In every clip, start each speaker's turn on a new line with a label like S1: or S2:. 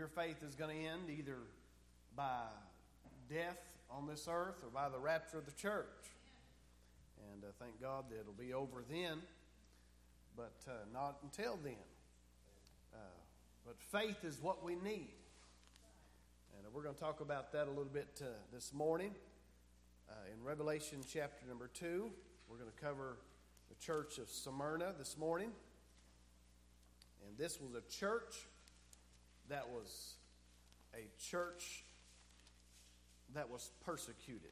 S1: your faith is going to end either by death on this earth or by the rapture of the church. And thank God that it'll be over then, but not until then. But faith is what we need. And we're going to talk about that a little bit this morning. In Revelation chapter number 2, we're going to cover the church of Smyrna this morning. And this was a church that was persecuted.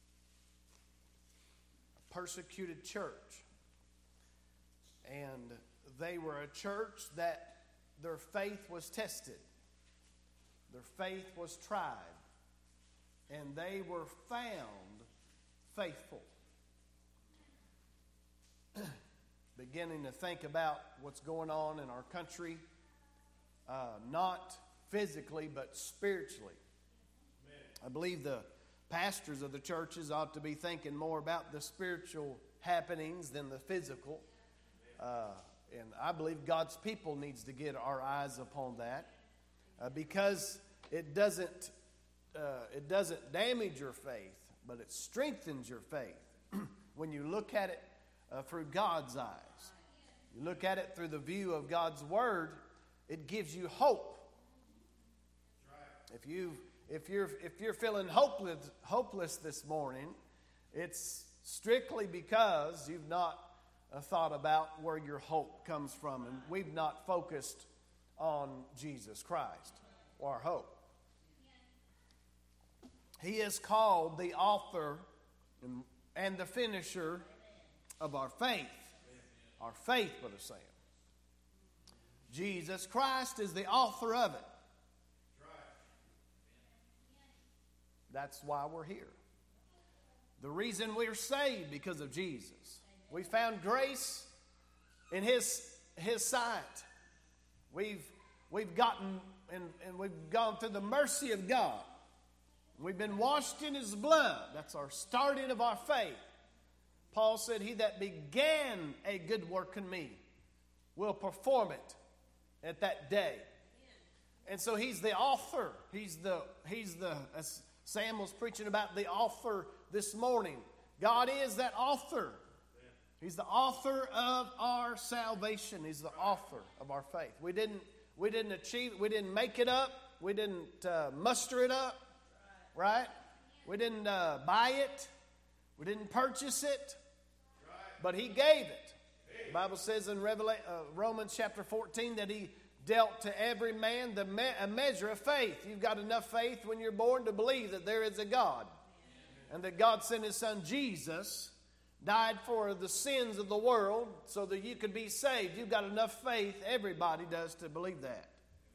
S1: A persecuted church. And they were a church that their faith was tested. Their faith was tried. And they were found faithful. Beginning to think about what's going on in our country, not physically but spiritually. I believe the pastors of the churches ought to be thinking more about the spiritual happenings than the physical. And I believe God's people needs to get our eyes upon that, because it doesn't damage your faith, but it strengthens your faith when you look at it through God's eyes. You look at it through the view of God's Word, it gives you hope. If you're feeling hopeless this morning, it's strictly because you've not thought about where your hope comes from, and we've not focused on Jesus Christ, our hope. He is called the author and the finisher of our faith. Our faith, Brother Sam. Jesus Christ is the author of it. That's why we're here. The reason we're saved, because of Jesus. We found grace in His sight. We've gotten and we've gone through the mercy of God. We've been washed in His blood. That's our starting of our faith. Paul said, "He that began a good work in me will perform it at that day." And so He's the author. He's the as Sam was preaching about the author this morning. God is that author. He's the author of our salvation. He's the author of our faith. We didn't achieve it. We didn't make it up. We didn't muster it up. Right? We didn't buy it. We didn't purchase it. But He gave it. The Bible says in Romans chapter 14 that He dealt to every man a measure of faith. You've got enough faith when you're born to believe that there is a God. And that God sent His Son Jesus, died for the sins of the world so that you could be saved. You've got enough faith, everybody does, to believe that.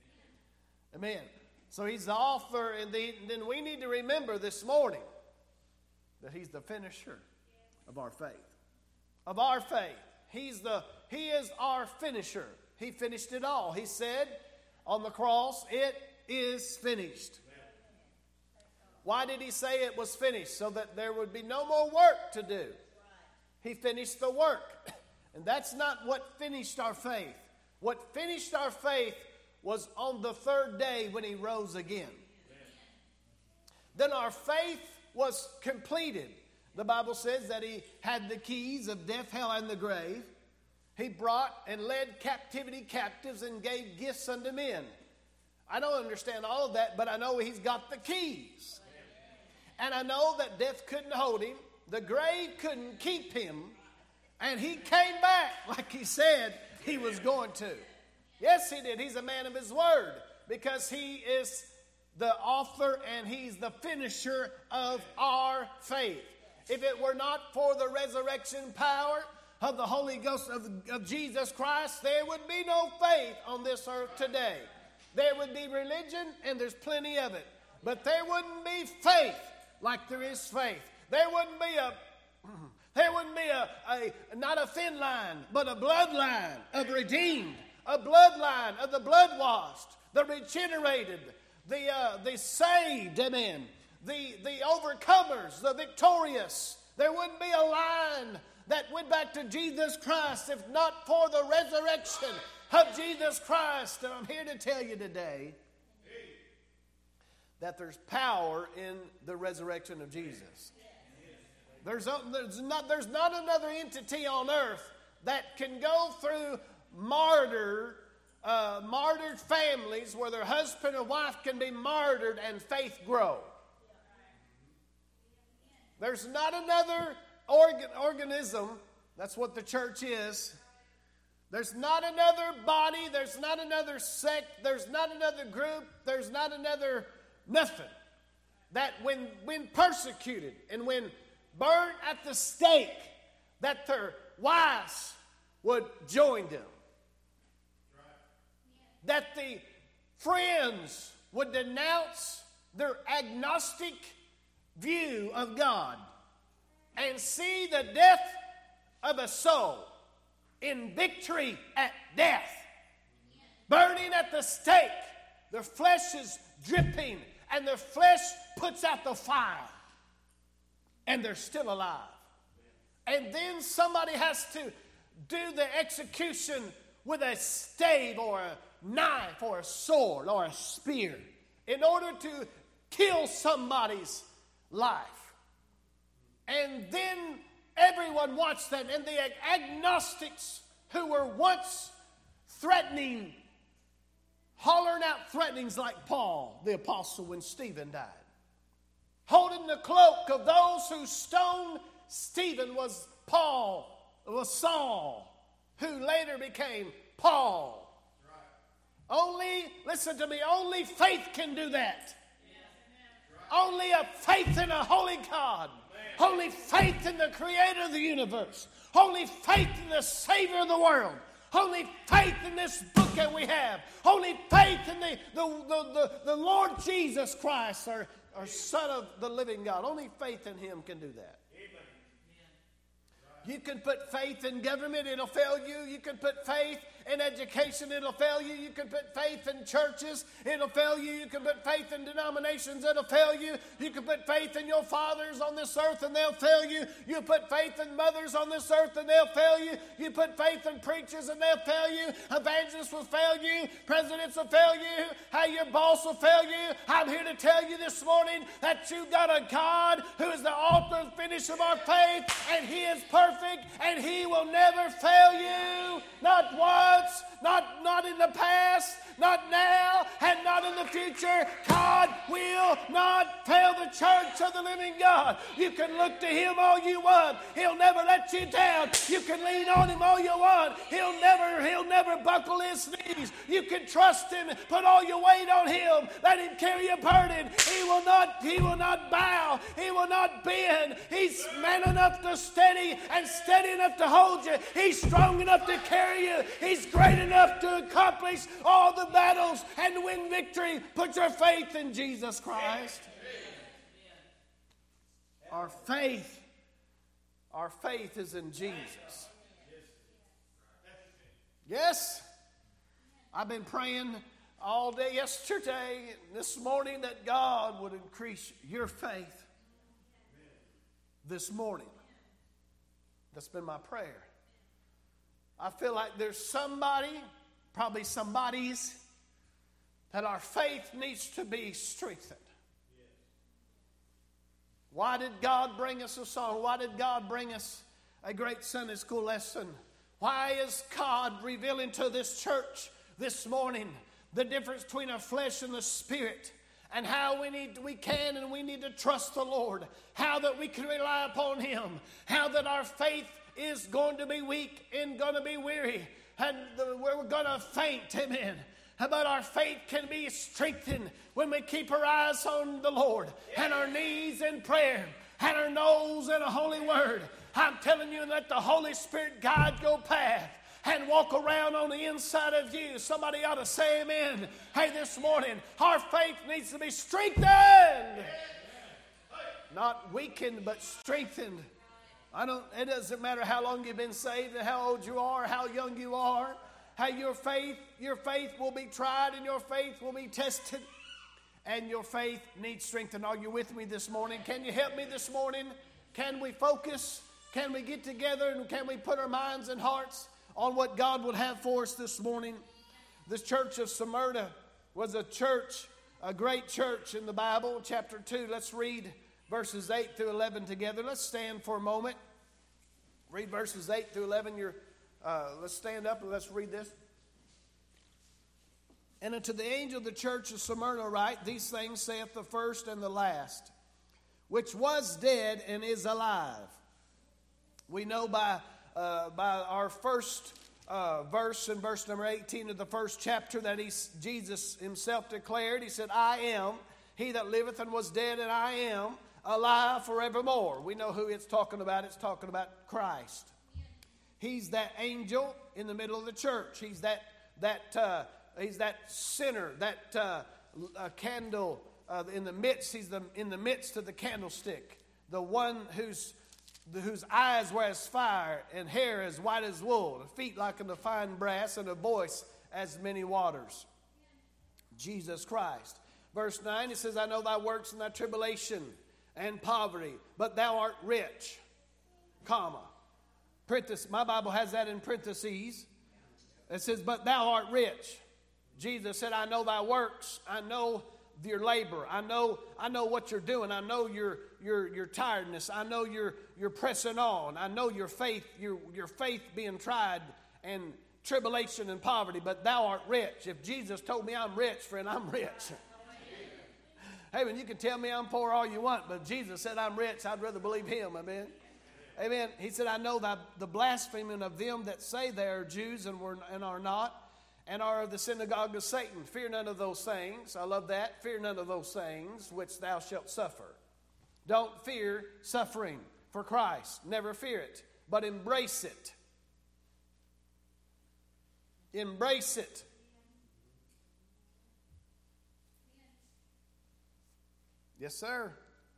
S1: Amen. So He's the author, and then we need to remember this morning that He's the finisher of our faith. Of our faith. He is our finisher. He finished it all. He said on the cross, "It is finished." Why did He say it was finished? So that there would be no more work to do. He finished the work. And that's not what finished our faith. What finished our faith was on the third day when He rose again. Then our faith was completed. The Bible says that He had the keys of death, hell, and the grave. He brought and led captivity captives and gave gifts unto men. I don't understand all of that, but I know He's got the keys. And I know that death couldn't hold Him. The grave couldn't keep Him. And He came back like He said He was going to. Yes, He did. He's a man of His word, because He is the author and He's the finisher of our faith. If it were not for the resurrection power of the Holy Ghost of Jesus Christ, there would be no faith on this earth today. There would be religion, and there's plenty of it. But there wouldn't be faith like there is faith. There wouldn't be not a thin line, but a bloodline of redeemed, a bloodline of the blood washed, the regenerated, the saved, amen, the overcomers, the victorious. There wouldn't be a line that went back to Jesus Christ if not for the resurrection of Jesus Christ. And I'm here to tell you today that there's power in the resurrection of Jesus. There's not another entity on earth that can go through martyred families where their husband or wife can be martyred and faith grow. There's not another organism. That's what the church is. There's not another body. There's not another sect. There's not another group. There's not another nothing. That when persecuted and when burned at the stake, that their wives would join them. That the friends would denounce their agnostic view of God and see the death of a soul in victory at death. Burning at the stake, their flesh is dripping and their flesh puts out the fire and they're still alive. And then somebody has to do the execution with a stave or a knife or a sword or a spear in order to kill somebody's life. And then everyone watched that, and the agnostics who were once threatening, hollering out threatenings like Paul, the apostle, when Stephen died. Holding the cloak of those who stoned Stephen was Saul, who later became Paul. Only, listen to me, only faith can do that. Only a faith in a holy God. Only faith in the creator of the universe. Only faith in the Savior of the world. Only faith in this book that we have. Only faith in the Lord Jesus Christ, our Son of the living God. Only faith in Him can do that. You can put faith in government, it'll fail you. You can put faith in education, it'll fail you. You can put faith in churches, it'll fail you. You can put faith in denominations, it'll fail you. You can put faith in your fathers on this earth and they'll fail you. You put faith in mothers on this earth and they'll fail you. You put faith in preachers and they'll fail you. Evangelists will fail you. Presidents will fail you. Hey, your boss will fail you. I'm here to tell you this morning that you got a God who is the author and finisher of our faith, and He is perfect. And He will never fail you. Not once, not in the past, not now, and not in the future. God will not fail the church of the living God. You can look to Him all you want. He'll never let you down. You can lean on Him all you want. He'll never buckle His knees. You can trust Him. Put all your weight on Him. Let Him carry your burden. He will not bow. He will not bend. He's man enough to steady enough to hold you. He's strong enough to carry you. He's great enough to accomplish all the battles and win victory. Put your faith in Jesus Christ. Our faith is in Jesus. Yes, I've been praying all day yesterday, this morning, that God would increase your faith this morning. That's been my prayer. I feel like there's somebody, probably somebody's, that our faith needs to be strengthened. Why did God bring us a song? Why did God bring us a great Sunday school lesson? Why is God revealing to this church this morning the difference between our flesh and the spirit? And how we need to trust the Lord. How that we can rely upon Him. How that our faith is going to be weak and going to be weary. And we're going to faint. Amen. But our faith can be strengthened when we keep our eyes on the Lord. And our knees in prayer. And our nose in a holy word. I'm telling you, let the Holy Spirit guide your path and walk around on the inside of you. Somebody ought to say amen. Hey, this morning, our faith needs to be strengthened. Not weakened, but strengthened. It doesn't matter how long you've been saved and how old you are, how young you are. Hey, your faith will be tried and your faith will be tested. And your faith needs strengthened. Are you with me this morning? Can you help me this morning? Can we focus? Can we get together and can we put our minds and hearts on what God would have for us this morning? This church of Smyrna was a church a great church in the Bible, chapter 2. Let's read verses 8 through 11 together. Let's stand for a moment. Read verses 8 through 11. Let's stand up and let's read this. And unto the angel of the church of Smyrna write, these things saith the first and the last, which was dead and is alive. We know by our first verse in verse number 18 of the first chapter that Jesus himself declared. He said, I am he that liveth and was dead, and I am alive forevermore. We know who it's talking about. It's talking about Christ. He's that angel in the middle of the church. He's that sinner, that candle in the midst. He's in the midst of the candlestick, the one whose eyes were as fire, and hair as white as wool, and feet like unto fine brass, and a voice as many waters. Jesus Christ. Verse 9, it says, I know thy works and thy tribulation and poverty, but thou art rich, comma. My Bible has that in parentheses. It says, but thou art rich. Jesus said, I know thy works. I know your labor. I know what you're doing. I know your tiredness. I know you're pressing on. I know your faith being tried, and tribulation and poverty, but thou art rich. If Jesus told me I'm rich, friend, I'm rich. Hey, man, you can tell me I'm poor all you want, but Jesus said I'm rich. I'd rather believe him. Amen. Amen. He said, I know the blaspheming of them that say they are Jews and are not, and are of the synagogue of Satan. Fear none of those things. I love that. Fear none of those things which thou shalt suffer. Don't fear suffering for Christ. Never fear it, but embrace it. Embrace it. Yes, sir.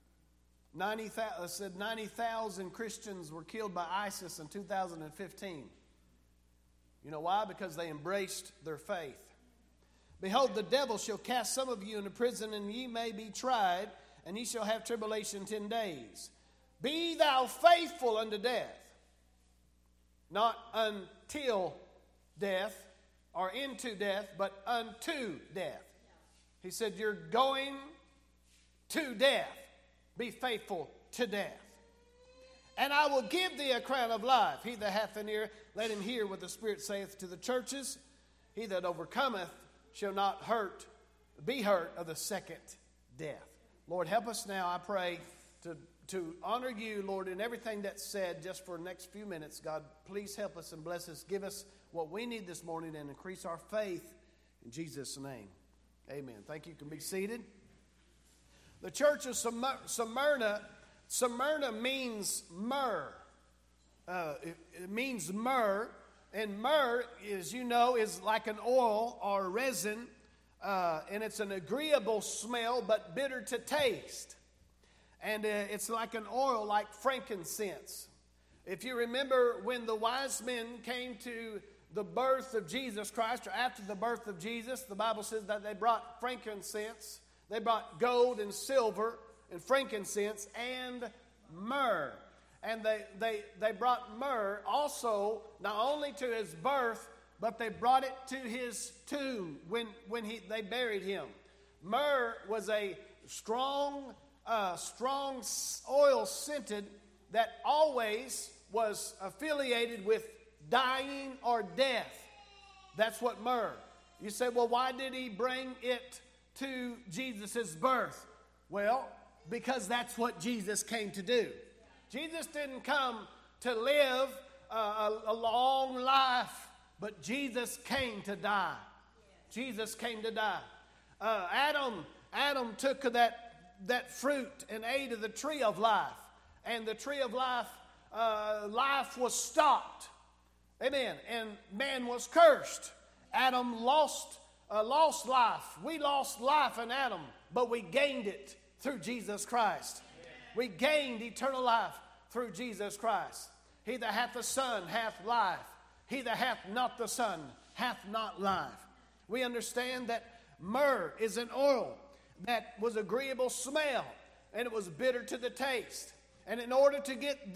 S1: 90,000 Christians were killed by ISIS in 2015. You know why? Because they embraced their faith. Behold, the devil shall cast some of you into prison, and ye may be tried, and ye shall have tribulation 10 days. Be thou faithful unto death. Not until death, or into death, but unto death. He said, you're going to death. Be faithful to death. And I will give thee a crown of life. He that hath an ear, let him hear what the Spirit saith to the churches. He that overcometh shall not be hurt of the second death. Lord, help us now, I pray, to honor you, Lord, in everything that's said just for the next few minutes. God, please help us and bless us. Give us what we need this morning and increase our faith in Jesus' name. Amen. Thank you. You can be seated. The church of Smyrna means myrrh. It means myrrh. And myrrh, as you know, is like an oil or resin. And it's an agreeable smell, but bitter to taste. And it's like an oil, like frankincense. If you remember when the wise men came to the birth of Jesus Christ, or after the birth of Jesus, the Bible says that they brought frankincense. They brought gold and silver and frankincense and myrrh. And they brought myrrh also not only to his birth, but they brought it to his tomb when they buried him. Myrrh was a strong oil scented that always was affiliated with dying or death. That's what myrrh. You say, well, why did he bring it to Jesus' birth? Well, because that's what Jesus came to do. Jesus didn't come to live a long life, but Jesus came to die. Jesus came to die. Adam took that fruit and ate of the tree of life, and the tree of life, life was stopped. Amen. And man was cursed. Adam lost life. We lost life in Adam, but we gained it through Jesus Christ. We gained eternal life through Jesus Christ. He that hath the Son hath life. He that hath not the Son hath not life. We understand that myrrh is an oil that was agreeable smell, and it was bitter to the taste. And in order to get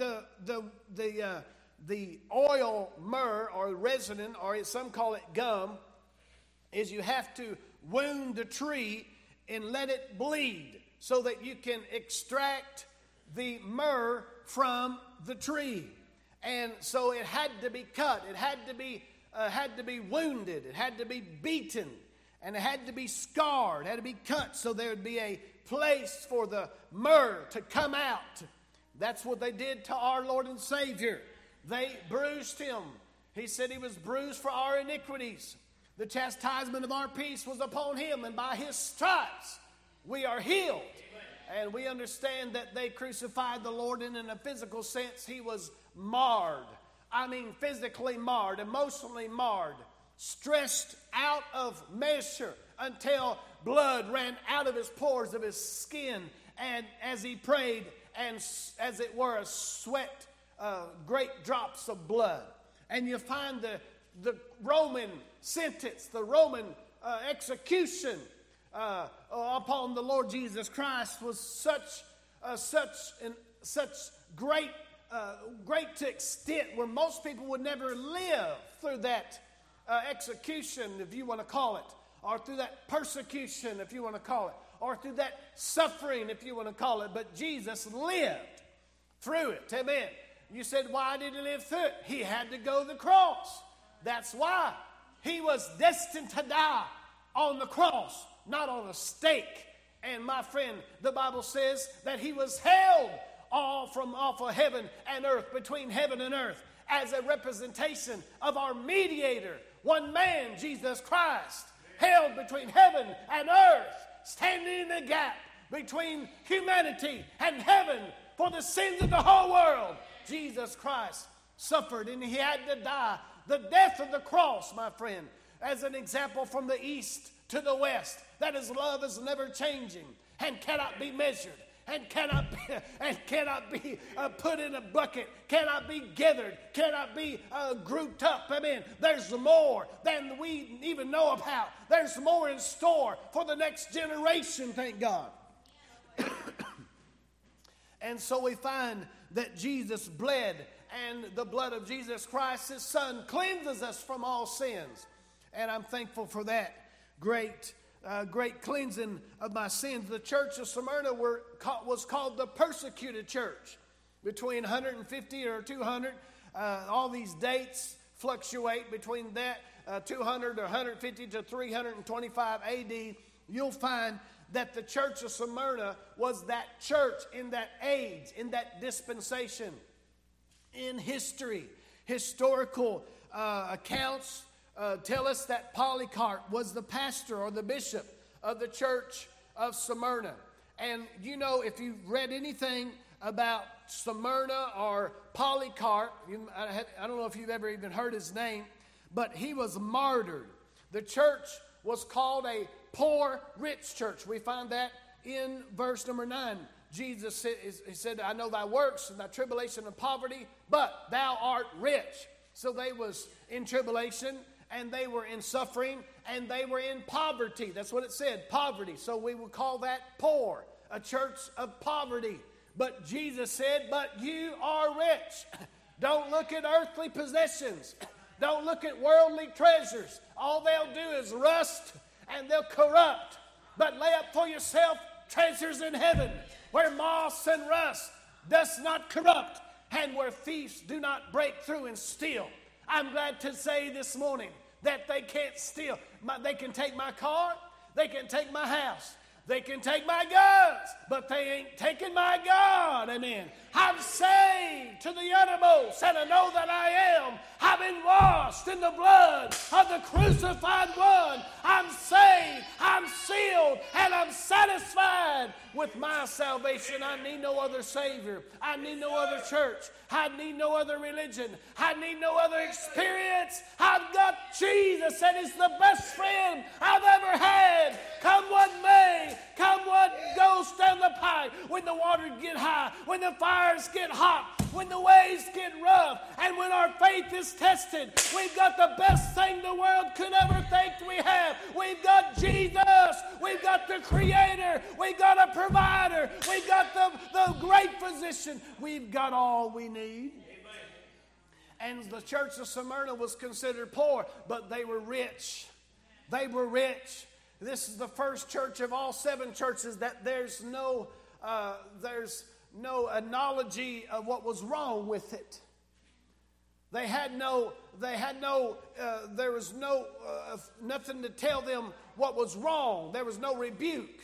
S1: the oil myrrh or resin, or some call it gum, is you have to wound the tree and let it bleed so that you can extract the myrrh from the tree. And so it had to be cut. It had to be wounded. It had to be beaten. And it had to be scarred. It had to be cut so there would be a place for the myrrh to come out. That's what they did to our Lord and Savior. They bruised him. He said he was bruised for our iniquities. The chastisement of our peace was upon him, and by his stripes we are healed. And we understand that they crucified the Lord, and in a physical sense, he was marred. I mean, physically marred, emotionally marred, stressed out of measure until blood ran out of his pores of his skin. And as he prayed, and as it were, a sweat, great drops of blood. And you find the Roman sentence, the Roman execution upon the Lord Jesus Christ was such great to extent where most people would never live through that execution, if you want to call it, or through that persecution, if you want to call it, or through that suffering, if you want to call it. But Jesus lived through it. Amen. You said, why did he live through it? He had to go to the cross. That's why. He was destined to die on the cross, not on a stake. And my friend, the Bible says that he was held off of heaven and earth, between heaven and earth, as a representation of our mediator, one man, Jesus Christ, held between heaven and earth, standing in the gap between humanity and heaven for the sins of the whole world. Jesus Christ suffered, and he had to die the death of the cross, my friend, as an example from the east to the west, that his love is never changing and cannot be measured and cannot be put in a bucket, cannot be gathered, cannot be grouped up. Amen. There's more than we even know about. There's more in store for the next generation, thank God. And so we find that Jesus bled, and the blood of Jesus Christ, his Son, cleanses us from all sins. And I'm thankful for that great cleansing of my sins. The church of Smyrna was called the persecuted church. Between 150 or 200, all these dates fluctuate between that 200 or 150 to 325 AD. You'll find that the church of Smyrna was that church in that age, in that dispensation. In history, historical accounts tell us that Polycarp was the pastor or the bishop of the church of Smyrna. And you know, if you've read anything about Smyrna or Polycarp, I don't know if you've ever even heard his name, but he was martyred. The church was called a poor, rich church. We find that in verse number 9. Jesus said, he said, I know thy works and thy tribulation and poverty, but thou art rich. So they was in tribulation, and they were in suffering, and they were in poverty. That's what it said, poverty. So we would call that poor, a church of poverty. But Jesus said, but you are rich. Don't look at earthly possessions. Don't look at worldly treasures. All they'll do is rust and they'll corrupt. But lay up for yourself treasures in heaven, where moss and rust does not corrupt, and where thieves do not break through and steal. I'm glad to say this morning that they can't steal. They can take my car, they can take my house, they can take my guns, but they ain't taking my God. Amen. I'm saved to the uttermost, and I know that I am. I've been washed in the blood of the crucified one. I'm saved, I'm sealed, and I'm satisfied with my salvation. I need no other Savior. I need no other church. I need no other religion. I need no other experience. I've got Jesus, and He's the best friend I've ever had. Come what may, come what goes down the pipe, when the waters get high, when the fires get hot, when the waves get rough, and when our faith is tested, we've got the best thing the world could ever think we have. We've got Jesus. We've got the Creator. We've got a provider. We've got the great physician. We've got all we need. And the church of Smyrna was considered poor, but they were rich. They were rich. This is the first church of all 7 churches that there's no analogy of what was wrong with it. There was nothing to tell them what was wrong. There was no rebuke.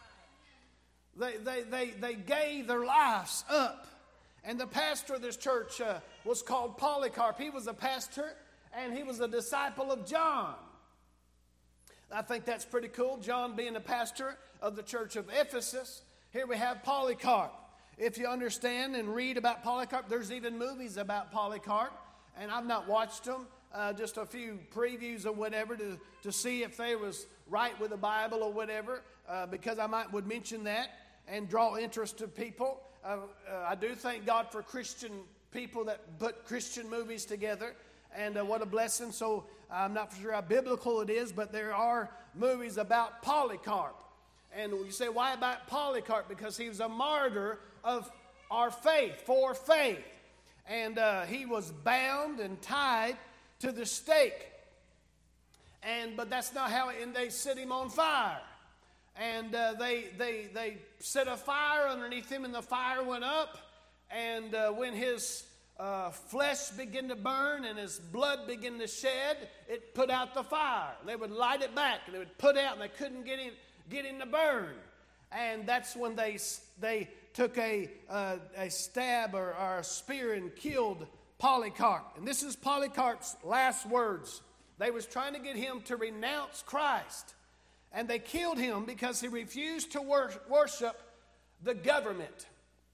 S1: They gave their lives up. And the pastor of this church was called Polycarp. He was a pastor, and he was a disciple of John. I think that's pretty cool, John being a pastor of the church of Ephesus. Here we have Polycarp. If you understand and read about Polycarp, there's even movies about Polycarp. And I've not watched them, just a few previews or whatever to see if they was right with the Bible or whatever, because I would mention that and draw interest to people. I do thank God for Christian people that put Christian movies together, and what a blessing. So I'm not sure how biblical it is, but there are movies about Polycarp. And you say, why about Polycarp? Because he was a martyr of our faith, for faith. And he was bound and tied to the stake. But that's not how, and they set him on fire. And they set a fire underneath him, and the fire went up. And when his flesh began to burn and his blood began to shed, it put out the fire. They would light it back, and it would put out, and they couldn't get him to burn. And that's when they took a stab or a spear and killed Polycarp. And this is Polycarp's last words. They was trying to get him to renounce Christ. And they killed him because he refused to worship the government.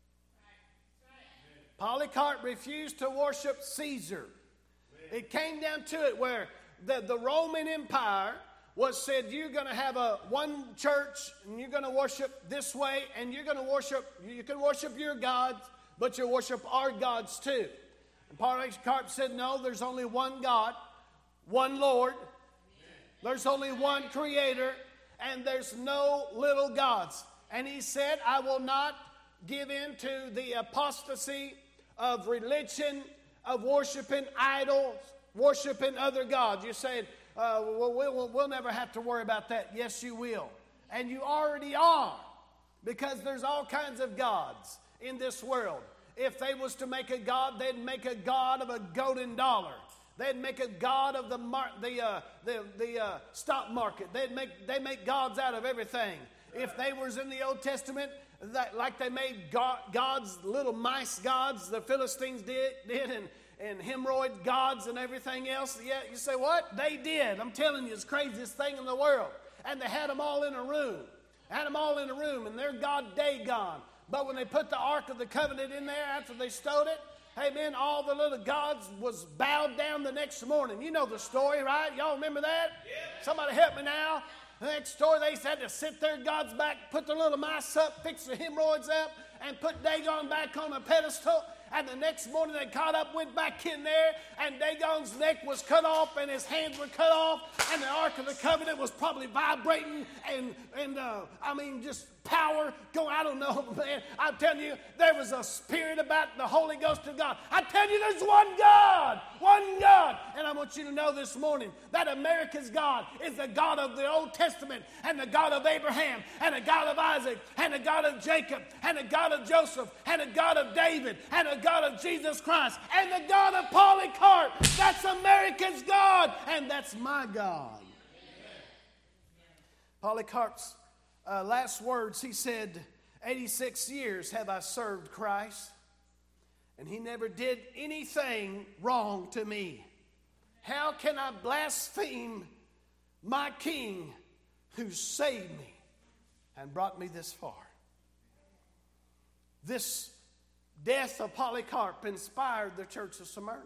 S1: Polycarp refused to worship Caesar. It came down to it where the Roman Empire said, you're going to have one church, and you're going to worship this way, and you can worship your gods, but you worship our gods too. And Polycarp said, no, there's only one God, one Lord. There's only one Creator, and there's no little gods. And he said, I will not give in to the apostasy of religion, of worshiping idols, worshiping other gods. You say, we'll never have to worry about that. Yes, you will. And you already are, because there's all kinds of gods in this world. If they was to make a god, they'd make a god of a golden dollar. They'd make a god of the stock market. They make gods out of everything. If they was in the Old Testament, like they made gods, little mice gods, the Philistines did and hemorrhoid gods and everything else. Yeah, you say, what? They did. I'm telling you, it's the craziest thing in the world. And they had them all in a room. And they're God Dagon. But when they put the Ark of the Covenant in there after they stowed it, hey, man, all the little gods was bowed down the next morning. You know the story, right? Y'all remember that? Yeah. Somebody help me now. The next story, they had to sit their gods back, put their little mice up, fix their hemorrhoids up, and put Dagon back on a pedestal. And the next morning they caught up, went back in there, and Dagon's neck was cut off, and his hands were cut off, and the Ark of the Covenant was probably vibrating, and just power going. I don't know, man. I'm telling you, there was a spirit about the Holy Ghost of God. I tell you, there's one God. And I want you to know this morning that America's God is the God of the Old Testament, and the God of Abraham, and the God of Isaac, and the God of Jacob, and the God of Joseph, and the God of David, and the God of Jesus Christ, and the God of Polycarp. That's America's God, and that's my God. Polycarp's last words, he said, 86 years have I served Christ, and he never did anything wrong to me. How can I blaspheme my King who saved me and brought me this far? This death of Polycarp inspired the church of Smyrna.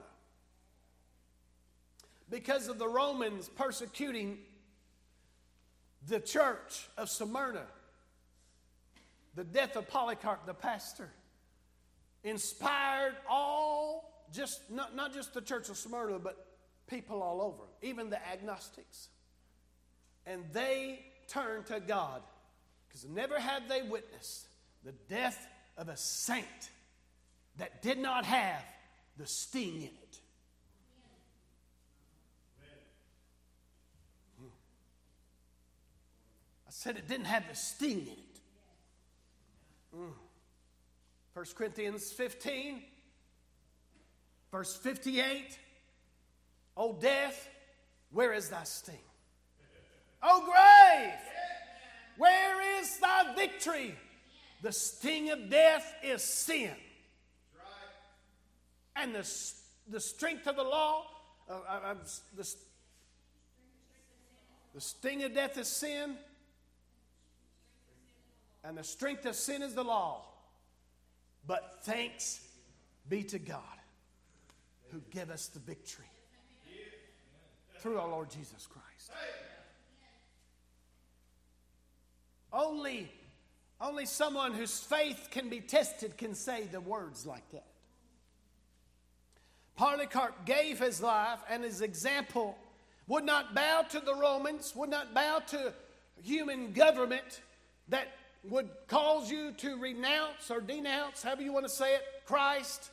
S1: Because of the Romans persecuting the church of Smyrna, the death of Polycarp, the pastor, inspired not just the church of Smyrna, but people all over, even the agnostics. And they turned to God, because never had they witnessed the death of a saint that did not have the sting in it. said it didn't have the sting in it. 1 Corinthians 15, verse 58. O death, where is thy sting? O grave, where is thy victory? The sting of death is sin. And the strength of the law, the sting of death is sin. And the strength of sin is the law. But thanks be to God who gave us the victory through our Lord Jesus Christ. Only someone whose faith can be tested can say the words like that. Polycarp gave his life and his example, would not bow to the Romans, would not bow to human government that would cause you to renounce or denounce, however you want to say it, Christ,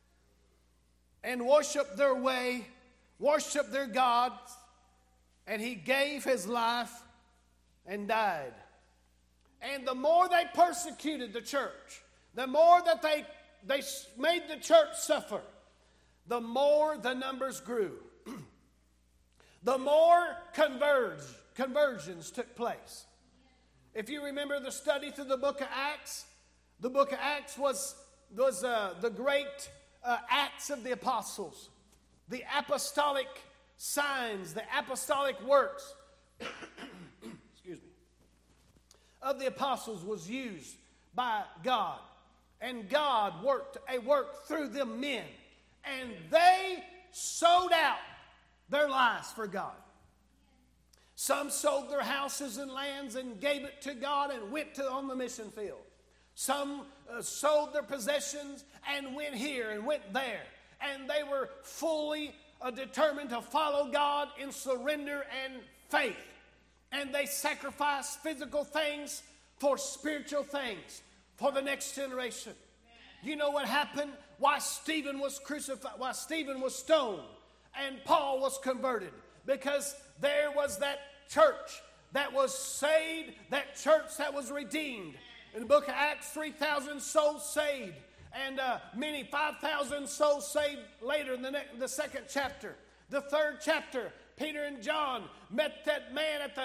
S1: and worship their way, worship their gods, and he gave his life and died. And the more they persecuted the church, the more that they made the church suffer, the more the numbers grew. The more conversions took place. If you remember the study through the book of Acts was the great acts of the apostles, the apostolic signs, the apostolic works excuse me, of the apostles was used by God. And God worked a work through them men. And they sold out their lives for God. Some sold their houses and lands and gave it to God and went on the mission field. Some sold their possessions and went here and went there. And they were fully determined to follow God in surrender and faith. And they sacrificed physical things for spiritual things for the next generation. You know what happened? Why Stephen was crucified, why Stephen was stoned, and Paul was converted. Because there was that church that was saved, that church that was redeemed. In the book of Acts, 3,000 souls saved, and many 5,000 souls saved later in the second chapter. The third chapter, Peter and John met that man at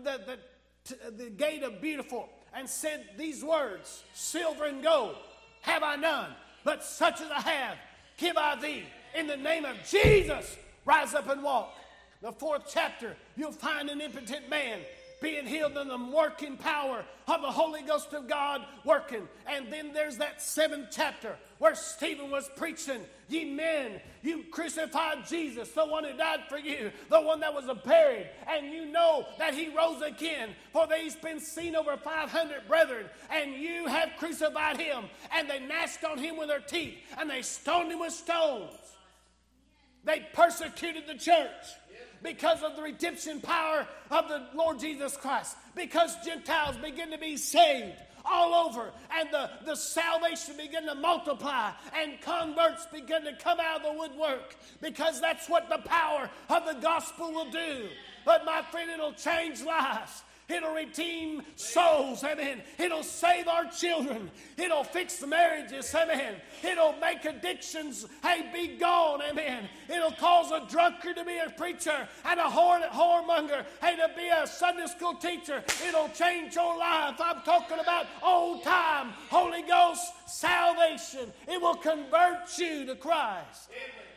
S1: the gate of Beautiful and said these words, silver and gold have I none, but such as I have give I thee. In the name of Jesus, rise up and walk. The fourth chapter, you'll find an impotent man being healed in the working power of the Holy Ghost of God working. And then there's that seventh chapter where Stephen was preaching, ye men, you crucified Jesus, the one who died for you, the one that was buried, and you know that he rose again, for he's been seen over 500 brethren, and you have crucified him. And they gnashed on him with their teeth, and they stoned him with stones. They persecuted the church because of the redemption power of the Lord Jesus Christ. Because Gentiles begin to be saved all over, and the salvation begin to multiply, and converts begin to come out of the woodwork, because that's what the power of the gospel will do. But my friend, it'll change lives. It'll redeem souls, amen. It'll save our children. It'll fix marriages, amen. It'll make addictions, be gone, amen. It'll cause a drunkard to be a preacher and a whoremonger, to be a Sunday school teacher. It'll change your life. I'm talking about old time Holy Ghost salvation. It will convert you to Christ.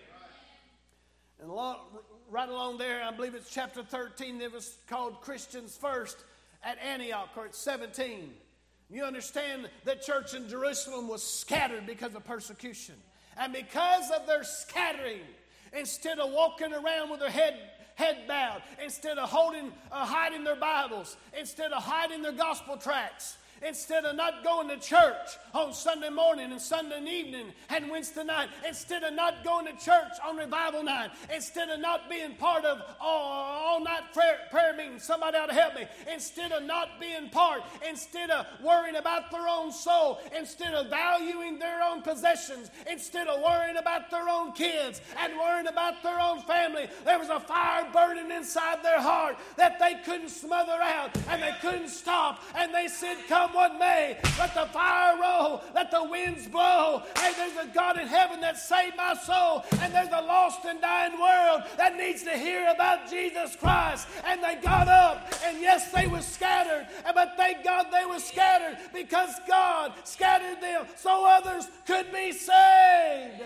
S1: And right along there, I believe it's chapter 13, it was called Christians First at Antioch, or it's 17. You understand that church in Jerusalem was scattered because of persecution. And because of their scattering, instead of walking around with their head bowed, instead of hiding their Bibles, instead of hiding their gospel tracts, instead of not going to church on Sunday morning and Sunday evening and Wednesday night, instead of not going to church on revival night, instead of not being part of all-night prayer meetings, somebody ought to help me, instead of not being part, instead of worrying about their own soul, instead of valuing their own possessions, instead of worrying about their own kids and worrying about their own family, there was a fire burning inside their heart that they couldn't smother out and they couldn't stop, and they said, come what may, let the fire roll, let the winds blow. Hey, there's a God in heaven that saved my soul, and there's a lost and dying world that needs to hear about Jesus Christ. And they got up, and yes, they were scattered, but thank God they were scattered because God scattered them so others could be saved.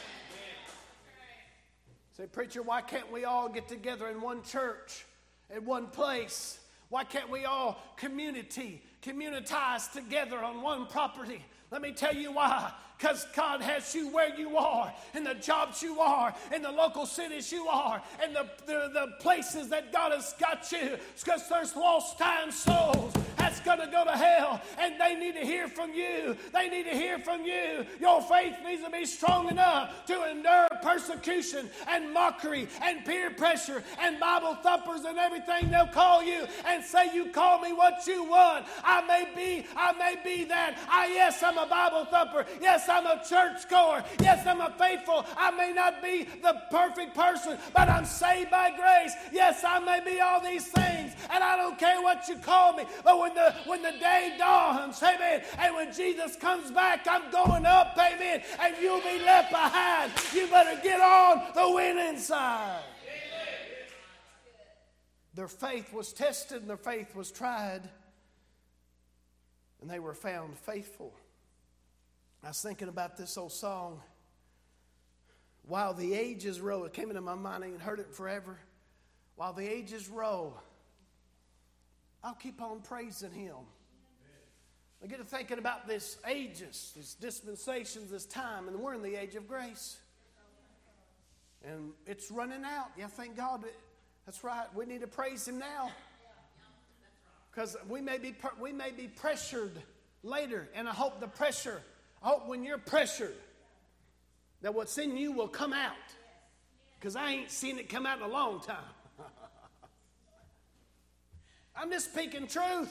S1: Say, preacher, why can't we all get together in one church, in one place? Why can't we all communitize together on one property? Let me tell you why. Because God has you where you are, in the jobs you are, in the local cities you are, and the places that God has got you. Because there's lost time souls that's going to go to hell, and they need to hear from you. They need to hear from you. Your faith needs to be strong enough to endure persecution and mockery and peer pressure and Bible thumpers and everything they'll call you and say, you call me what you want. I may be that. Yes, I'm a Bible thumper. Yes, I'm a church goer. Yes, I'm a faithful. I may not be the perfect person, but I'm saved by grace. Yes, I may be all these things, and I don't care what you call me. But when the day dawns, amen, and when Jesus comes back, I'm going up, amen, and you'll be left behind. You better get on the winning side. Their faith was tested and their faith was tried, and they were found faithful. I was thinking about this old song, While the Ages Roll. It came into my mind. I ain't heard it forever. While the ages roll, I'll keep on praising Him. I get to thinking about this ages, these dispensations, this time, and we're in the age of grace. And it's running out. Yeah, thank God. That's right. We need to praise Him now. Because we may be pressured later, and I hope when you're pressured, that what's in you will come out. Because I ain't seen it come out in a long time. I'm just speaking truth.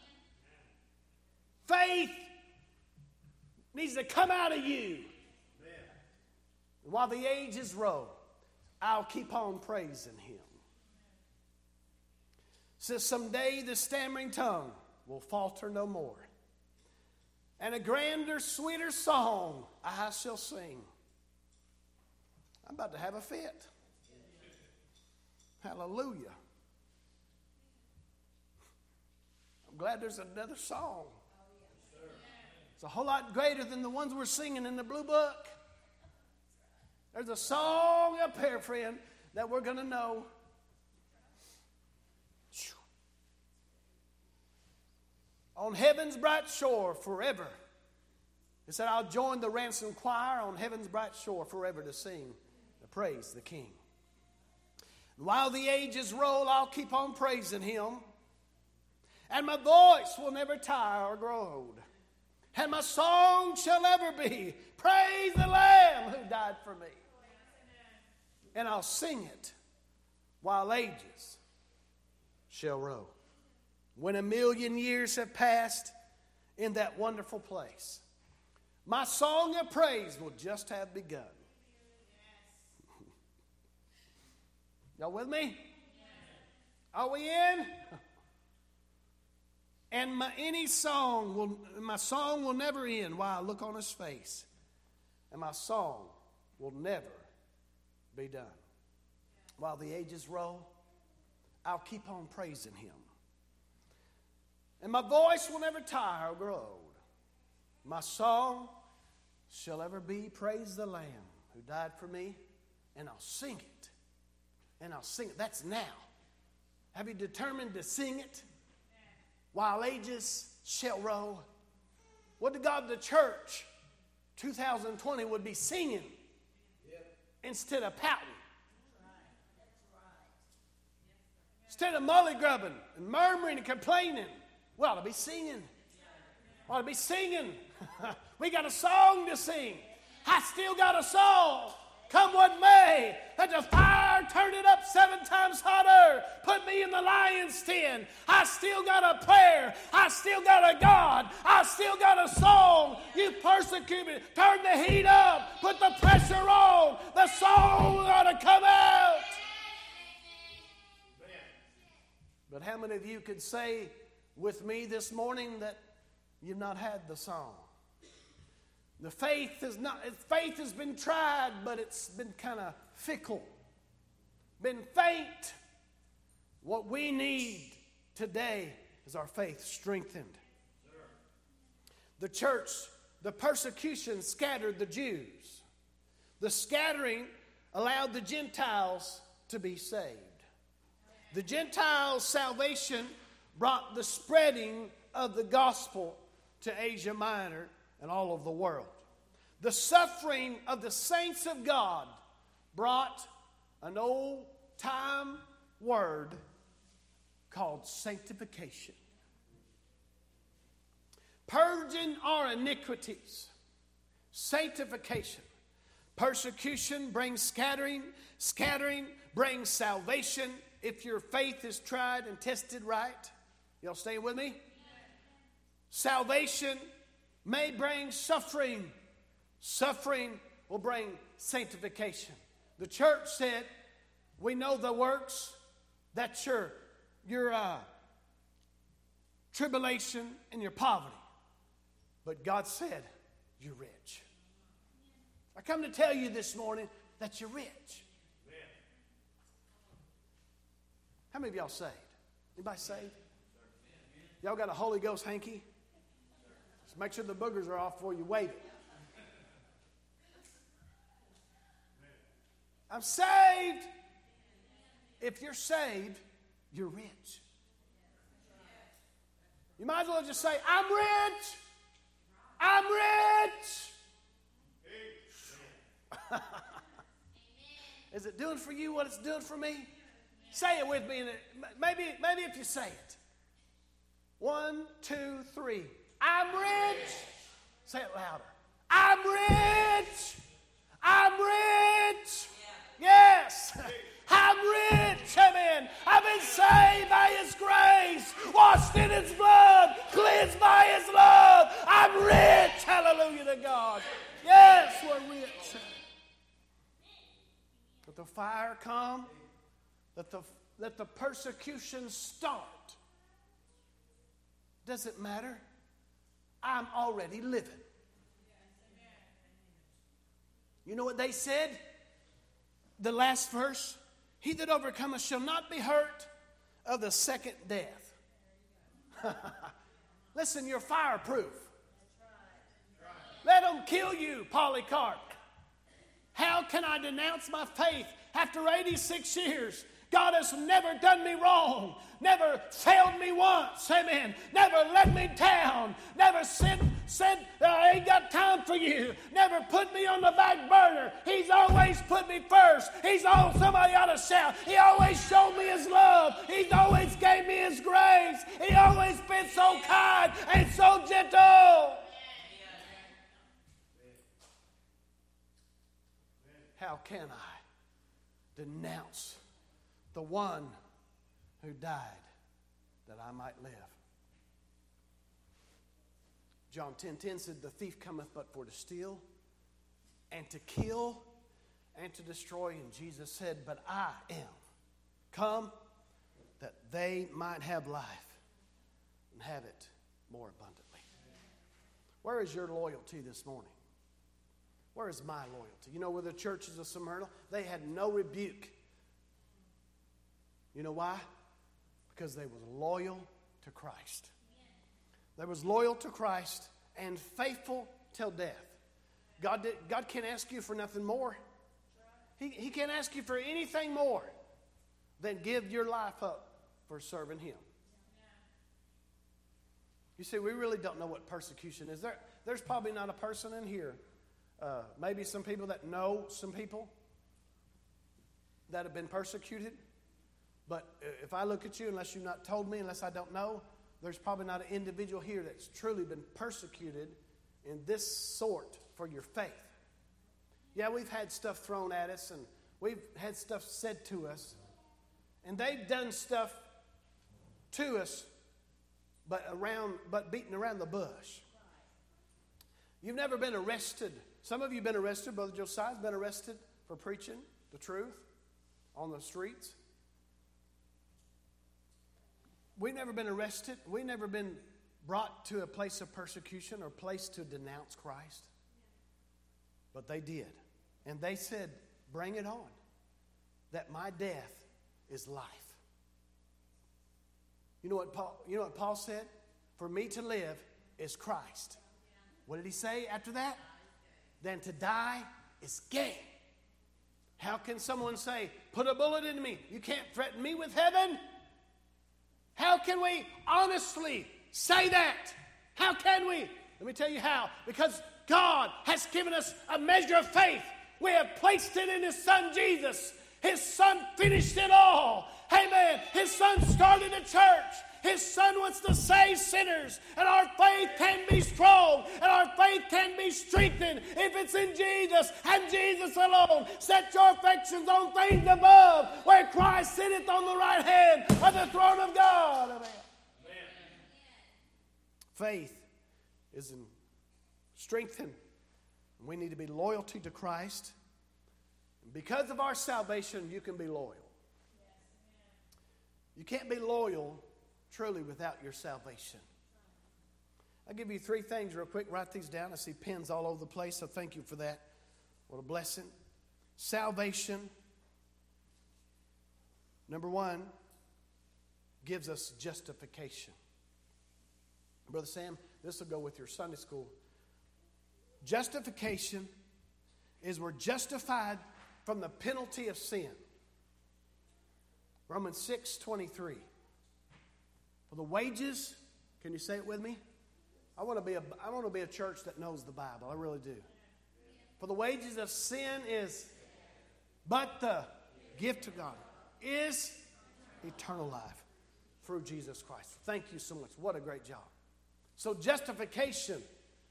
S1: Faith needs to come out of you. And while the ages roll, I'll keep on praising Him. Says someday the stammering tongue will falter no more. And a grander, sweeter song I shall sing. I'm about to have a fit. Hallelujah. I'm glad there's another song. It's a whole lot greater than the ones we're singing in the Blue Book. There's a song up here, friend, that we're going to know. On heaven's bright shore forever. It said, I'll join the ransom choir on heaven's bright shore forever to sing the praise the King. And while the ages roll, I'll keep on praising Him. And my voice will never tire or grow old. And my song shall ever be, praise the Lamb who died for me. And I'll sing it while ages shall roll. When 1,000,000 years have passed in that wonderful place, my song of praise will just have begun. Y'all with me? Are we in? And my song will never end while I look on His face. And my song will never be done. While the ages roll, I'll keep on praising Him. And my voice will never tire or grow old. My song shall ever be, praise the Lamb who died for me. And I'll sing it. And I'll sing it. That's now. Have you determined to sing it? While ages shall roll. What did God, the church, 2020 would be singing instead of pouting. Instead of mully-grubbing and murmuring and complaining, we ought to be singing. Ought to be singing. We got a song to sing. I still got a song. Come what may, let the fire turn it up 7 times hotter. Put me in the lion's den. I still got a prayer. I still got a God. I still got a song. You persecute me. Turn the heat up. Put the pressure on. The song ought to come out. But how many of you could say with me this morning that you've not had the song? The faith has been tried, but it's been kind of fickle, been faint. What we need today is our faith strengthened. The church, the persecution scattered the Jews. The scattering allowed the Gentiles to be saved. The Gentiles' salvation brought the spreading of the gospel to Asia Minor and all of the world. The suffering of the saints of God brought an old-time word called sanctification. Purging our iniquities. Sanctification. Persecution brings scattering. Scattering brings salvation if your faith is tried and tested right. Y'all stay with me? Salvation may bring suffering. Suffering will bring sanctification. The church said, we know the works. That's your tribulation and your poverty. But God said, you're rich. I come to tell you this morning that you're rich. How many of y'all saved? Anybody saved? Y'all got a Holy Ghost hanky? Just make sure the boogers are off before you wave it. I'm saved. If you're saved, you're rich. You might as well just say, I'm rich. I'm rich. Is it doing for you what it's doing for me? Say it with me. And maybe if you say it. 1, 2, 3. I'm rich. Say it louder. I'm rich. I'm rich. Yes. I'm rich. Amen. I've been saved by His grace. Washed in His blood. Cleansed by His love. I'm rich. Hallelujah to God. Yes, we're rich. Let the fire come. Let the persecution start. Doesn't matter. I'm already living. You know what they said? The last verse. He that overcometh shall not be hurt of the second death. Listen, you're fireproof. Let them kill you, Polycarp. How can I denounce my faith after 86 years? God has never done me wrong, never failed me once, amen, never let me down, never said I ain't got time for you, never put me on the back burner. He's always put me first. Somebody ought to shout, He always showed me His love. He's always gave me His grace. He always been so kind and so gentle. How can I denounce the one who died that I might live? John 10:10 said, the thief cometh but for to steal and to kill and to destroy. And Jesus said, but I am come that they might have life and have it more abundantly. Where is your loyalty this morning? Where is my loyalty? You know, with the churches of Smyrna, they had no rebuke. You know why? Because they was loyal to Christ. They was loyal to Christ and faithful till death. God can't ask you for nothing more. He can't ask you for anything more than give your life up for serving Him. You see, we really don't know what persecution is. There's probably not a person in here, maybe some people that know some people that have been persecuted. But if I look at you, unless you've not told me, unless I don't know, there's probably not an individual here that's truly been persecuted in this sort for your faith. Yeah, we've had stuff thrown at us, and we've had stuff said to us, and they've done stuff to us, but beating around the bush. You've never been arrested. Some of you have been arrested. Brother Josiah's been arrested for preaching the truth on the streets. We've never been arrested. We've never been brought to a place of persecution or place to denounce Christ. But they did. And they said, bring it on. That my death is life. You know what Paul said? For me to live is Christ. What did he say after that? Then to die is gain. How can someone say, put a bullet in me? You can't threaten me with heaven? How can we honestly say that? How can we? Let me tell you how. Because God has given us a measure of faith. We have placed it in His Son Jesus. His Son finished it all. Amen. His Son started a church. His Son wants to save sinners. And our faith can be strong. And our faith can be strengthened if it's in Jesus and Jesus alone. Set your affections on things above, where Christ sitteth on the right hand of the throne of God. Amen. Faith is strengthened. We need to be loyalty to Christ. Because of our salvation, you can be loyal. You can't be loyal truly without your salvation. I'll give you 3 things real quick. Write these down. I see pens all over the place, so thank you for that. What a blessing. Salvation, number 1, gives us justification. Brother Sam, this will go with your Sunday school. Justification is we're justified from the penalty of sin. Romans 6:23. For the wages, can you say it with me? I want to be a church that knows the Bible. I really do. For the wages of sin is, but the gift of God is eternal life through Jesus Christ. Thank you so much. What a great job. So justification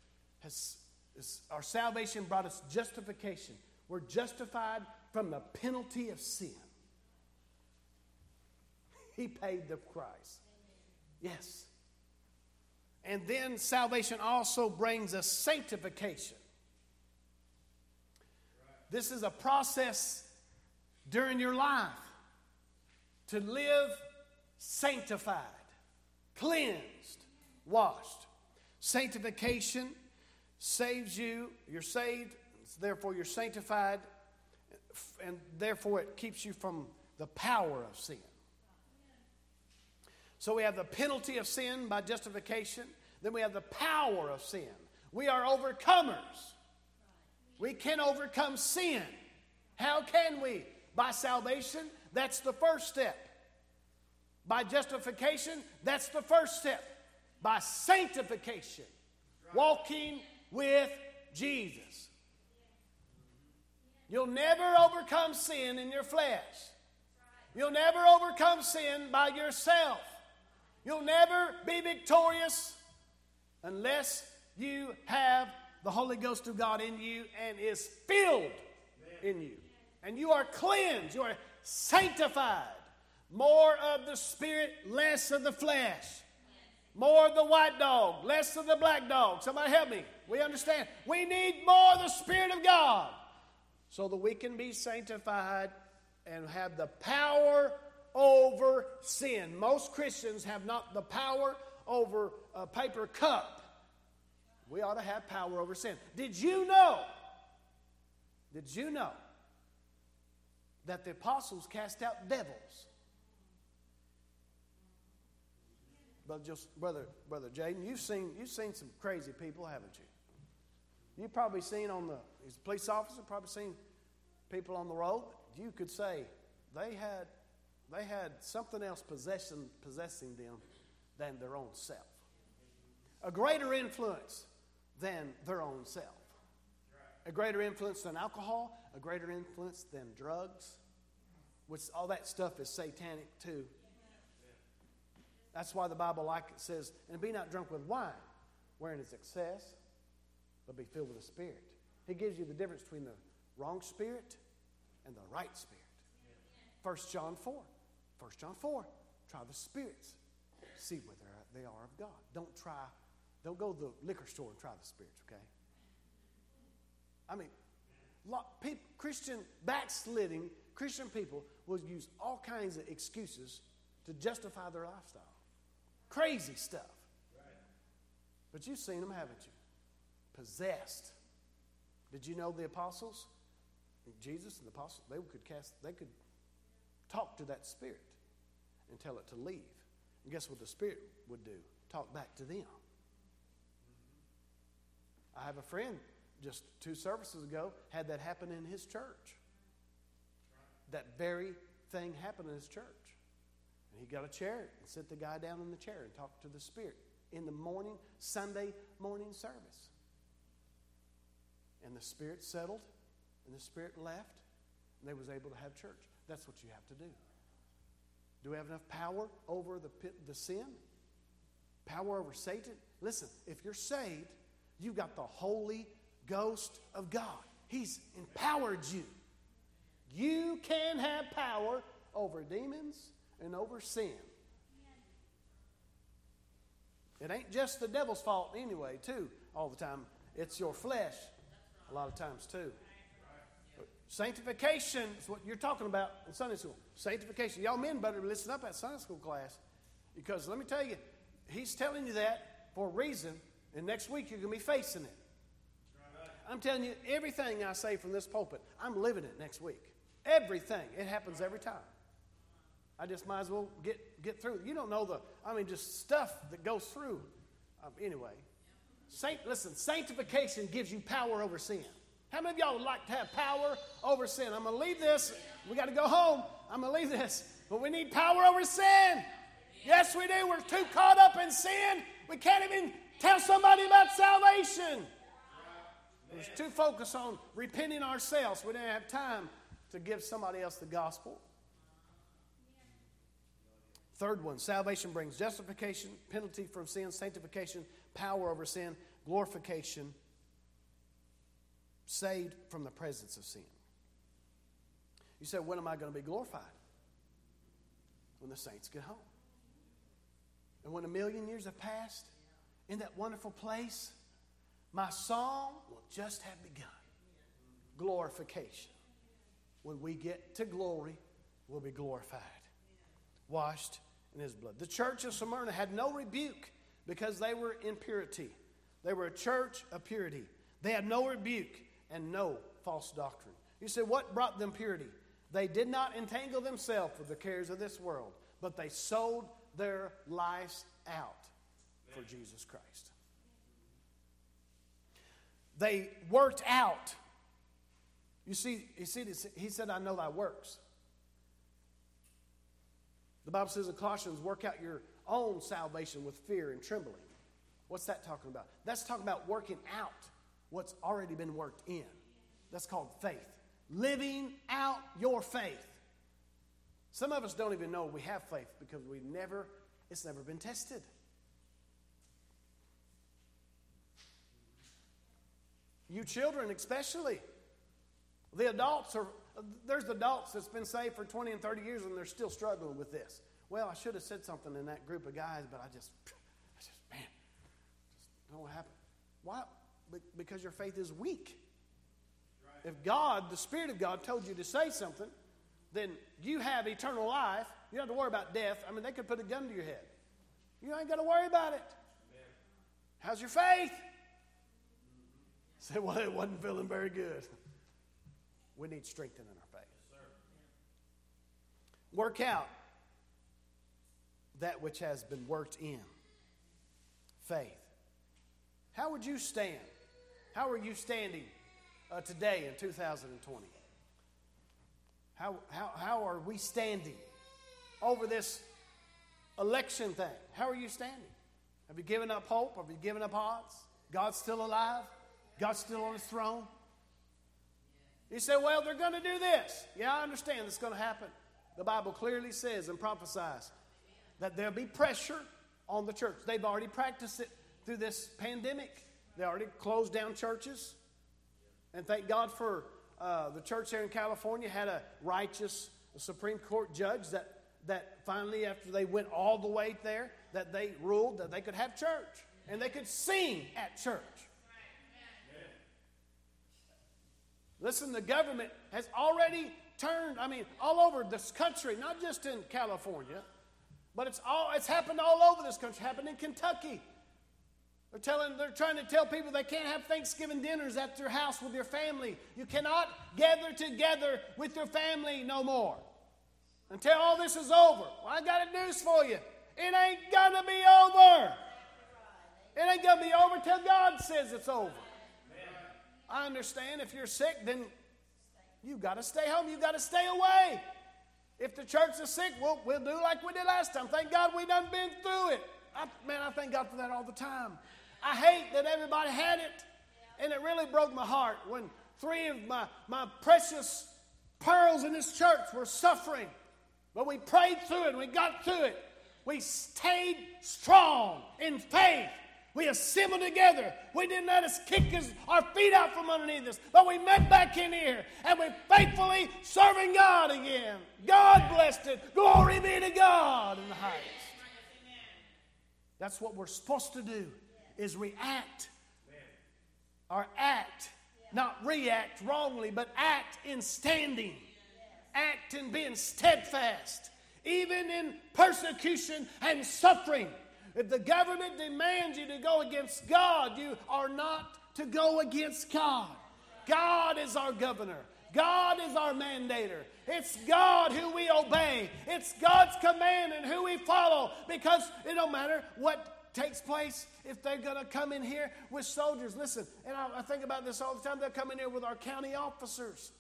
S1: our salvation brought us justification. We're justified from the penalty of sin. He paid the price. Yes. And then salvation also brings us sanctification. This is a process during your life to live sanctified, cleansed, washed. Sanctification saves you. You're saved, therefore you're sanctified, and therefore it keeps you from the power of sin. So we have the penalty of sin by justification. Then we have the power of sin. We are overcomers. We can overcome sin. How can we? By salvation, that's the first step. By justification, that's the first step. By sanctification, walking with Jesus. You'll never overcome sin in your flesh. You'll never overcome sin by yourself. You'll never be victorious unless you have the Holy Ghost of God in you and is filled in you. And you are cleansed. You are sanctified. More of the Spirit, less of the flesh. More of the white dog, less of the black dog. Somebody help me. We understand. We need more of the Spirit of God so that we can be sanctified and have the power over sin. Most Christians have not the power over a paper cup. We ought to have power over sin. Did you know that the apostles cast out devils? Brother Jaden, you've seen some crazy people, haven't you? You've probably seen as a police officer, probably seen people on the road. You could say they had something else possessing them than their own self. A greater influence than their own self. A greater influence than alcohol, a greater influence than drugs, which all that stuff is satanic too. That's why the Bible says, and be not drunk with wine, wherein is excess, but be filled with the Spirit. He gives you the difference between the wrong spirit and the right spirit. 1 John 4. 1 John 4. Try the spirits. See whether they are of God. Don't go to the liquor store and try the spirits, okay? I mean, Christian people will use all kinds of excuses to justify their lifestyle. Crazy stuff. But you've seen them, haven't you? Possessed. Did you know the apostles, Jesus and the apostles, they could talk to that spirit and tell it to leave. And guess what the spirit would do? Talk back to them. I have a friend just 2 services ago had that happen in his church. That very thing happened in his church. And he got a chair and sit the guy down in the chair and talk to the spirit in the morning, Sunday morning service. And the spirit settled, and the spirit left, and they was able to have church. That's what you have to do. Do we have enough power over the sin? Power over Satan? Listen, if you're saved, you've got the Holy Ghost of God. He's empowered you. You can have power over demons and over sin. It ain't just the devil's fault anyway, too, all the time. It's your flesh a lot of times, too. But sanctification is what you're talking about in Sunday school. Sanctification. Y'all men better listen up at Sunday school class, because let me tell you, he's telling you that for a reason, and next week you're going to be facing it. I'm telling you, everything I say from this pulpit, I'm living it next week. Everything. It happens every time. I just might as well get through. You don't know just stuff that goes through. Anyway, listen, sanctification gives you power over sin. How many of y'all would like to have power over sin? I'm going to leave this. We got to go home. I'm going to leave this. But we need power over sin. Yes, we do. We're too caught up in sin. We can't even tell somebody about salvation. We're too focused on repenting ourselves. We didn't have time to give somebody else the gospel. Third one, salvation brings justification, penalty from sin, sanctification, power over sin, glorification, saved from the presence of sin. You say, when am I going to be glorified? When the saints get home. And when 1,000,000 years have passed, in that wonderful place, my song will just have begun. Glorification. When we get to glory, we'll be glorified. Washed in his blood. The church of Smyrna had no rebuke because they were in purity. They were a church of purity. They had no rebuke and no false doctrine. You say, what brought them purity? They did not entangle themselves with the cares of this world, but they sold their lives out for Jesus Christ. They worked out. You see, he said, I know thy works. The Bible says in Colossians, work out your own salvation with fear and trembling. What's that talking about? That's talking about working out what's already been worked in. That's called faith. Living out your faith. Some of us don't even know we have faith because it's never been tested. You children especially. There's adults that's been saved for 20 and 30 years and they're still struggling with this. Well, I should have said something in that group of guys, but I just don't know what happened. Why? Because your faith is weak. Right. If God, the Spirit of God, told you to say something, then you have eternal life. You don't have to worry about death. I mean, they could put a gun to your head. You ain't got to worry about it. Amen. How's your faith? Say, well, it wasn't feeling very good. We need strengthening in our faith. Yes, work out that which has been worked in. Faith. How would you stand? How are you standing today in 2020? How are we standing over this election thing? How are you standing? Have you given up hope? Have you given up odds? God's still alive? God's still on his throne? You say, well, they're going to do this. Yeah, I understand it's going to happen. The Bible clearly says and prophesies that there'll be pressure on the church. They've already practiced it through this pandemic. They already closed down churches. And thank God for the church here in California had a righteous Supreme Court judge that finally, after they went all the way there, that they ruled that they could have church. And they could sing at church. Listen, the government has already turned, all over this country, not just in California, but it's happened all over this country. It happened in Kentucky. They're trying to tell people they can't have Thanksgiving dinners at your house with your family. You cannot gather together with your family no more until all this is over. Well, I got a news for you. It ain't gonna be over. It ain't gonna be over till God says it's over. I understand if you're sick, then you've got to stay home. You've got to stay away. If the church is sick, we'll do like we did last time. Thank God we done been through it. I thank God for that all the time. I hate that everybody had it. And it really broke my heart when 3 of my precious pearls in this church were suffering. But we prayed through it and we got through it. We stayed strong in faith. We assembled together. We didn't let us kick our feet out from underneath us, but we met back in here, and we're faithfully serving God again. God blessed it. Glory be to God in the highest. That's what we're supposed to do, is react. Or act, not react wrongly, but act in standing. Act in being steadfast, even in persecution and suffering. If the government demands you to go against God, you are not to go against God. God is our governor. God is our mandator. It's God who we obey. It's God's command and who we follow, because it don't matter what takes place. If they're going to come in here with soldiers, listen, and I think about this all the time, they'll come in here with our county officers.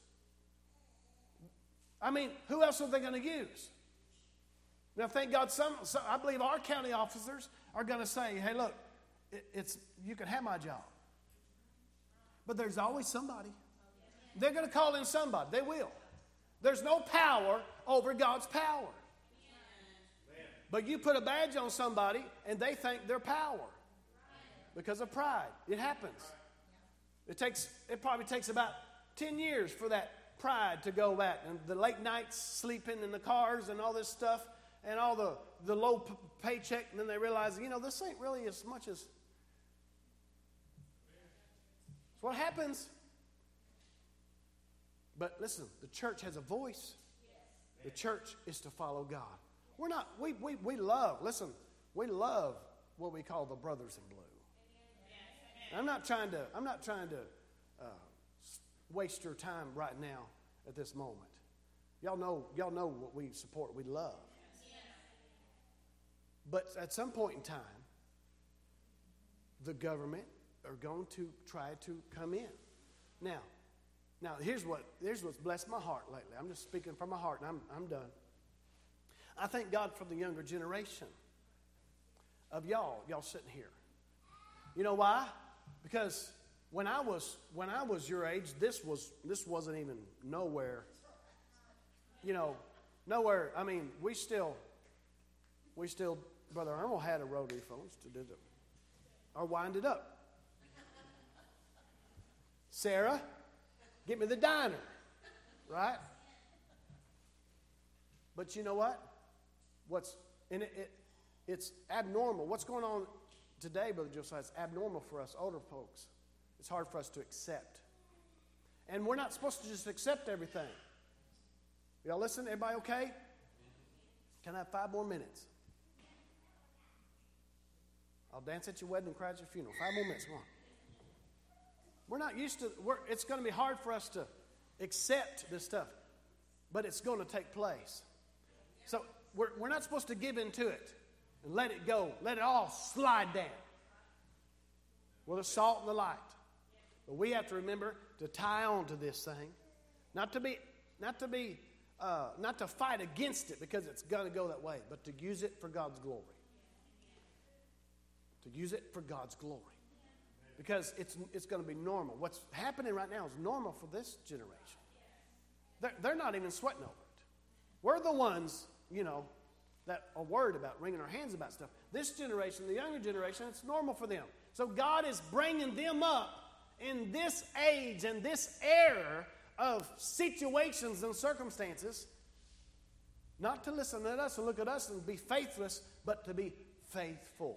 S1: Who else are they going to use? Now, thank God, I believe our county officers are going to say, hey, look, you can have my job. But there's always somebody. They're going to call in somebody. They will. There's no power over God's power. But you put a badge on somebody, and they think they're power because of pride. It happens. It probably takes about 10 years for that pride to go back. And the late nights sleeping in the cars and all this stuff, and all the low paycheck, and then they realize, this ain't really as much as... It's what happens. But listen, the church has a voice. The church is to follow God. We love what we call the brothers in blue. I'm not trying to waste your time right now at this moment. Y'all know what we support, we love. But at some point in time, the government are going to try to come in. Now here's what's blessed my heart lately. I'm just speaking from my heart, and I'm done. I thank God for the younger generation of y'all sitting here. You know why? Because when I was your age, this wasn't even nowhere. Nowhere. We still. Brother Ermal had a rotary phone to do it, or wind it up. Sarah, get me the diner, right? But you know what? It's abnormal. What's going on today, Brother Josiah, is abnormal for us older folks. It's hard for us to accept. And we're not supposed to just accept everything. Y'all listen? Everybody okay? Can I have 5 more minutes? I'll dance at your wedding and cry at your funeral. 5 more minutes, come on. We're not used to, it's going to be hard for us to accept this stuff, but it's going to take place. So we're not supposed to give into it and let it go, let it all slide down. We're the salt and the light. But we have to remember to tie on to this thing, not to fight against it because it's going to go that way, but to use it for God's glory. To use it for God's glory. Because it's going to be normal. What's happening right now is normal for this generation. They're not even sweating over it. We're the ones, that are worried about wringing our hands about stuff. This generation, the younger generation, it's normal for them. So God is bringing them up in this age and this era of situations and circumstances, not to listen at us and look at us and be faithless, but to be faithful.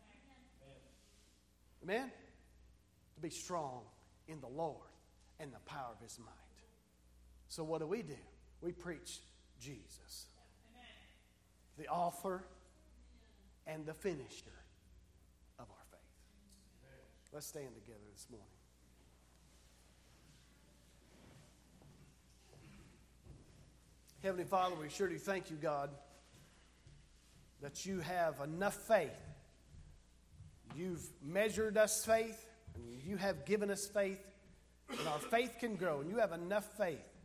S1: Amen? To be strong in the Lord and the power of His might. So what do? We preach Jesus, the author and the finisher of our faith. Let's stand together this morning. Heavenly Father, we sure do thank you, God, that you have enough faith. You've measured us faith, and you have given us faith, and our faith can grow, and you have enough faith